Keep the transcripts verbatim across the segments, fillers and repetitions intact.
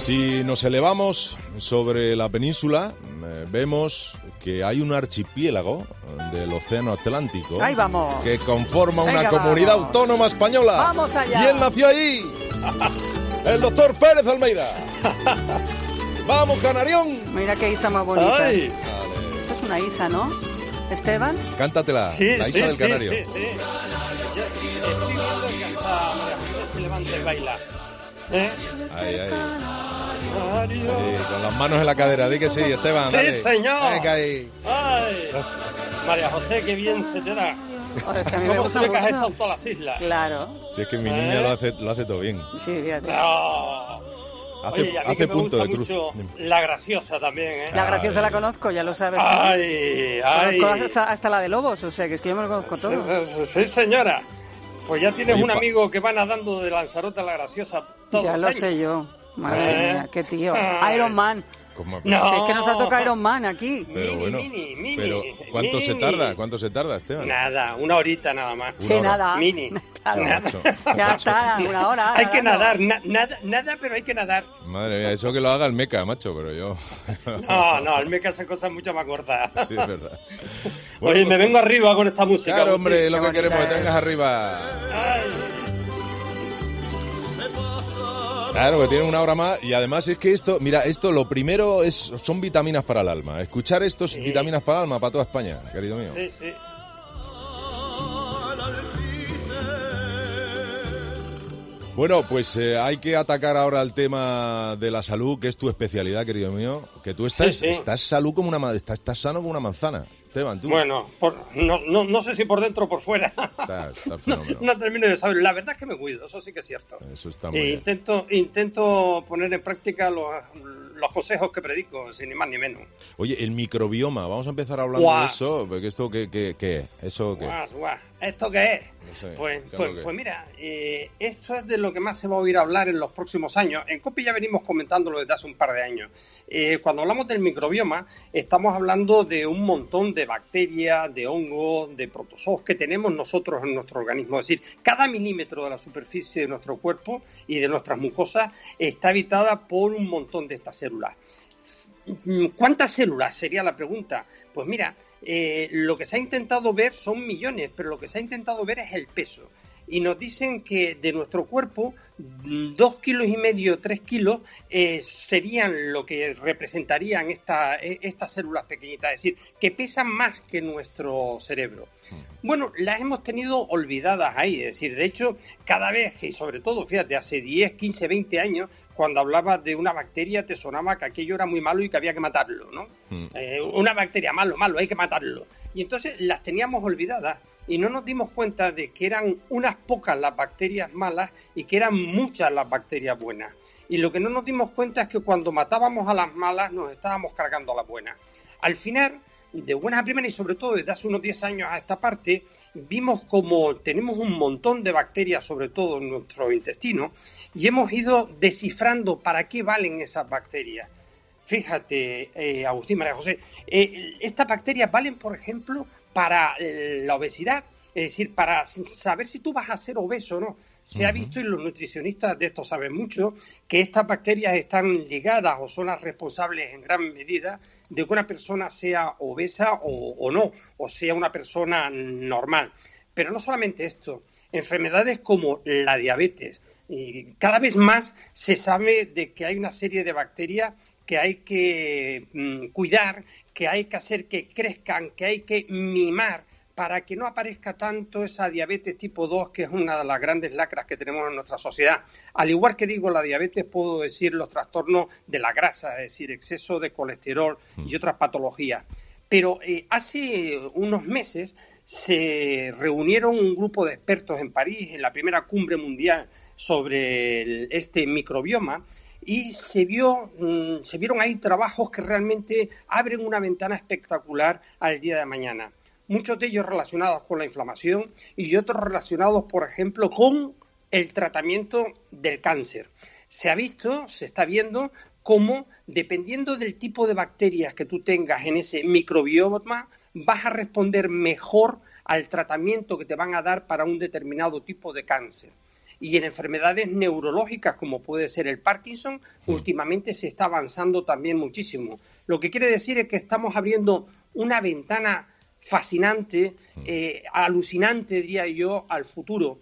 Si nos elevamos sobre la península, eh, vemos que hay un archipiélago del Océano Atlántico. Ahí vamos. Que conforma una Venga, comunidad vamos. autónoma española. Vamos allá. Y él nació allí. El doctor Pérez Almeida. ¡Vamos, Canarión! Mira qué isa más bonita. Ay. Esto es una isa, ¿no? Esteban. Cántatela, Sí, la sí, Isa del sí, Canario. sí, sí. Yo estoy viendo que hasta María José se levanta y baila. ¿Eh? Ahí, ahí. Canario. Sí, con las manos en la cadera, di que sí, Esteban. Sí, dale. señor. Venga ahí. Ay. María José, qué bien se te da. Joder, es que a mí me ¿Cómo gusta se ve que has mucho. estado en todas las islas? Claro. Si es que mi ¿Eh? niña lo hace, lo hace todo bien. Sí, fíjate. No. Hace, Oye, y a mí hace que me punto gusta de cruz. mucho la graciosa también, ¿eh? La graciosa Ay. la conozco, ya lo sabes. tú. Ay, ay. Conozco hasta, hasta la de Lobos, o sea, que es que yo me lo conozco todo. Sí, sí, señora. Pues ya tienes Oye, un pa- amigo que va nadando de Lanzarote a la graciosa todos Ya los lo años. sé yo. Madre ¿Eh? mía, qué tío. Ay. Iron Man. ¿Cómo? No. Si es que nos ha tocado Iron Man aquí. Pero Mini, bueno, mini, mini, pero ¿cuánto se mini. tarda? ¿Cuánto se tarda, Esteban? Nada, una horita nada más. Una Sí, hora. nada. Mini. Claro. Nada. Macho, Ya macho. está, una hora. Hay que nadando. nadar, na- nada, nada, pero hay que nadar. Madre mía, eso que lo haga el meca, macho, pero yo... No, no, el meca hace cosas mucho más cortas. Sí, es verdad. Oye, me vengo arriba con esta música. Claro, hombre, Agustín. lo que bonita queremos es que es. tengas arriba. Ay. Claro, que tiene una hora más y además es que esto, mira, esto lo primero es son vitaminas para el alma. Escuchar esto es Sí. vitaminas para el alma, para toda España, querido mío. Sí, sí. Bueno, pues eh, hay que atacar ahora el tema de la salud, que es tu especialidad, querido mío. Que tú estás, Sí, sí. estás salud como una ma- estás, estás sano como una manzana. Esteban, tú. Bueno, por- no, no, no sé si por dentro o por fuera. Estás, estás No, fenómeno. no termino de saber. La verdad es que me cuido, eso sí que es cierto. Eso está muy E bien. intento, intento poner en práctica los, los consejos que predico, sin ni más ni menos. Oye, el microbioma, vamos a empezar hablando Guau. de eso, porque esto qué, qué, qué es, eso qué. Guau, guau. ¿Esto qué es? No sé, Pues, ¿qué es pues, lo que pues es? mira, eh, esto es de lo que más se va a oír hablar en los próximos años. En COPE ya venimos comentándolo desde hace un par de años. Eh, cuando hablamos del microbioma, estamos hablando de un montón de bacterias, de hongos, de protozoos que tenemos nosotros en nuestro organismo. Es decir, cada milímetro de la superficie de nuestro cuerpo y de nuestras mucosas está habitada por un montón de estas células. ¿Cuántas células? Sería la pregunta. Pues mira, eh, lo que se ha intentado ver son millones, pero lo que se ha intentado ver es el peso. Y nos dicen que de nuestro cuerpo, dos kilos y medio, tres kilos, eh, serían lo que representarían esta, estas células pequeñitas, es decir, que pesan más que nuestro cerebro. Bueno, las hemos tenido olvidadas ahí, es decir, de hecho, cada vez que, y sobre todo, fíjate, hace diez, quince, veinte años, cuando hablabas de una bacteria, te sonaba que aquello era muy malo y que había que matarlo, ¿no? Mm. Eh, una bacteria, malo, malo, hay que matarlo. Y entonces las teníamos olvidadas y no nos dimos cuenta de que eran unas pocas las bacterias malas y que eran muchas las bacterias buenas. Y lo que no nos dimos cuenta es que cuando matábamos a las malas nos estábamos cargando a las buenas. Al final, de buenas a primeras y sobre todo desde hace unos diez años a esta parte, vimos como tenemos un montón de bacterias, sobre todo en nuestro intestino, y hemos ido descifrando para qué valen esas bacterias. Fíjate, eh, Agustín, María José, eh, estas bacterias valen, por ejemplo, para eh, la obesidad, es decir, para saber si tú vas a ser obeso o no. Se uh-huh. ha visto, y los nutricionistas de esto saben mucho, que estas bacterias están ligadas o son las responsables en gran medida de que una persona sea obesa o, o no, o sea una persona normal. Pero no solamente esto, enfermedades como la diabetes. Y cada vez más se sabe de que hay una serie de bacterias que hay que mm, cuidar, que hay que hacer que crezcan, que hay que mimar para que no aparezca tanto esa diabetes tipo dos, que es una de las grandes lacras que tenemos en nuestra sociedad. Al igual que digo la diabetes, puedo decir los trastornos de la grasa, es decir, exceso de colesterol y otras patologías. Pero eh, hace unos meses se reunieron un grupo de expertos en París, en la primera cumbre mundial sobre el, este microbioma, y se vio, mmm, se vieron ahí trabajos que realmente abren una ventana espectacular al día de mañana. Muchos de ellos relacionados con la inflamación y otros relacionados, por ejemplo, con el tratamiento del cáncer. Se ha visto, se está viendo cómo, dependiendo del tipo de bacterias que tú tengas en ese microbioma, vas a responder mejor al tratamiento que te van a dar para un determinado tipo de cáncer. y en enfermedades neurológicas como puede ser el Parkinson, mm. últimamente se está avanzando también muchísimo. Lo que quiere decir es que estamos abriendo una ventana fascinante, eh, alucinante, diría yo, al futuro.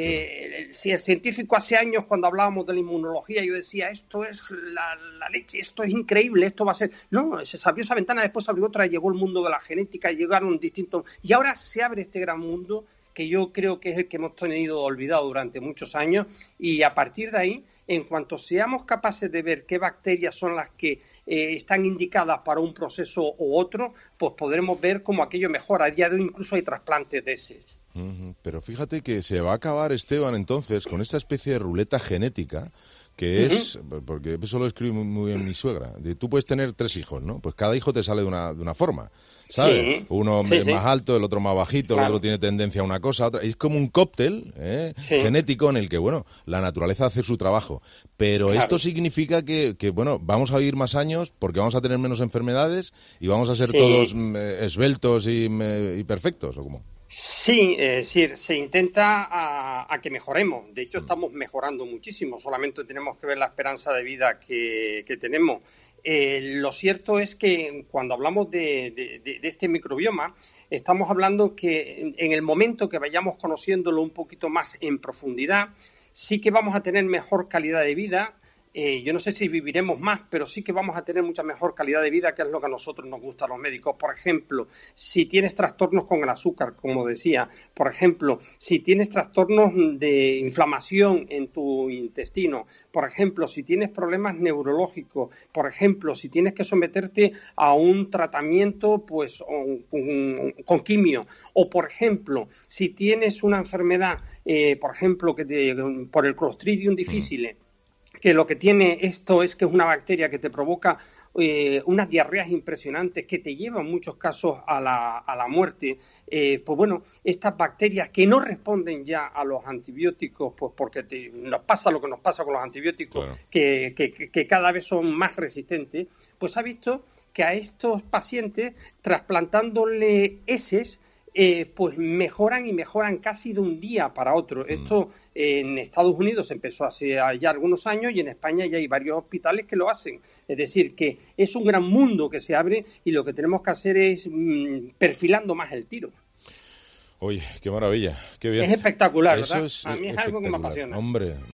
Eh, si el científico hace años, cuando hablábamos de la inmunología, yo decía, esto es la, la leche, esto es increíble, esto va a ser... No, se abrió esa ventana, después abrió otra, llegó el mundo de la genética, llegaron distintos... Y ahora se abre este gran mundo que yo creo que es el que hemos tenido olvidado durante muchos años, y a partir de ahí, en cuanto seamos capaces de ver qué bacterias son las que eh, están indicadas para un proceso u otro, pues podremos ver cómo aquello mejora. A día de hoy incluso hay trasplantes de heces. Pero fíjate que se va a acabar, Esteban, entonces, con esta especie de ruleta genética que es, uh-huh. porque eso lo escribe muy, muy bien mi suegra, de, tú puedes tener tres hijos, ¿no? Pues cada hijo te sale de una, de una forma, ¿sabes? Sí. Uno sí, sí. más alto, el otro más bajito, claro. el otro tiene tendencia a una cosa, a otra. Es como un cóctel ¿eh? sí. genético en el que, bueno, la naturaleza hace su trabajo. Pero claro. esto significa que, que, bueno, vamos a vivir más años porque vamos a tener menos enfermedades y vamos a ser sí. todos eh, esbeltos y, y perfectos, ¿o cómo? Sí, es decir, se intenta a, a que mejoremos. De hecho, estamos mejorando muchísimo. Solamente tenemos que ver la esperanza de vida que, que tenemos. Eh, lo cierto es que cuando hablamos de, de, de, de este microbioma, estamos hablando que en, en el momento que vayamos conociéndolo un poquito más en profundidad, sí que vamos a tener mejor calidad de vida. Eh, yo no sé si viviremos más, pero sí que vamos a tener mucha mejor calidad de vida, que es lo que a nosotros nos gusta a los médicos. Por ejemplo, si tienes trastornos con el azúcar, como decía, por ejemplo, si tienes trastornos de inflamación en tu intestino, por ejemplo, si tienes problemas neurológicos, por ejemplo, si tienes que someterte a un tratamiento pues con, con quimio, o por ejemplo, si tienes una enfermedad, eh, por ejemplo, que te, por el Clostridium difficile, que lo que tiene esto es que es una bacteria que te provoca eh, unas diarreas impresionantes que te llevan en muchos casos a la, a la muerte, eh, pues bueno, estas bacterias que no responden ya a los antibióticos, pues porque te, nos pasa lo que nos pasa con los antibióticos, claro. que, que, que cada vez son más resistentes, pues ha visto que a estos pacientes, trasplantándole heces, Eh, pues mejoran y mejoran casi de un día para otro. Mm. Esto eh, en Estados Unidos empezó hace ya algunos años y en España ya hay varios hospitales que lo hacen. Es decir, que es un gran mundo que se abre y lo que tenemos que hacer es mmm, perfilando más el tiro. Oye, qué maravilla, qué bien. Es espectacular, Eso ¿verdad? Es a mí es algo que me apasiona. Hombre,